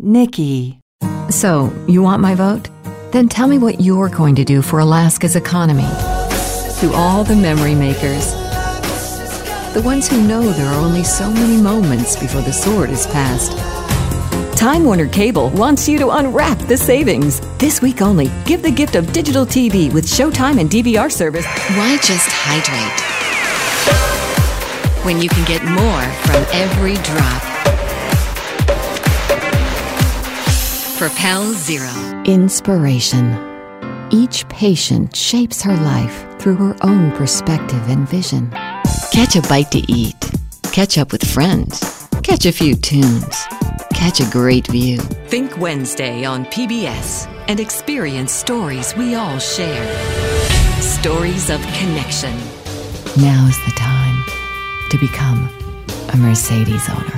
Nikki. So, you want my vote? Then tell me what you're going to do for Alaska's economy. To all the memory makers, the ones who know there are only so many moments before the sword is passed. Time Warner Cable wants you to unwrap the savings. This week only, give the gift of digital TV with Showtime and DVR service. Why just hydrate when you can get more from every drop? Propel Zero. Inspiration. Each patient shapes her life through her own perspective and vision. Catch a bite to eat. Catch up with friends. Catch a few tunes. Catch a great view. Think Wednesday on PBS and experience stories we all share. Stories of connection. Now's the time to become a Mercedes owner.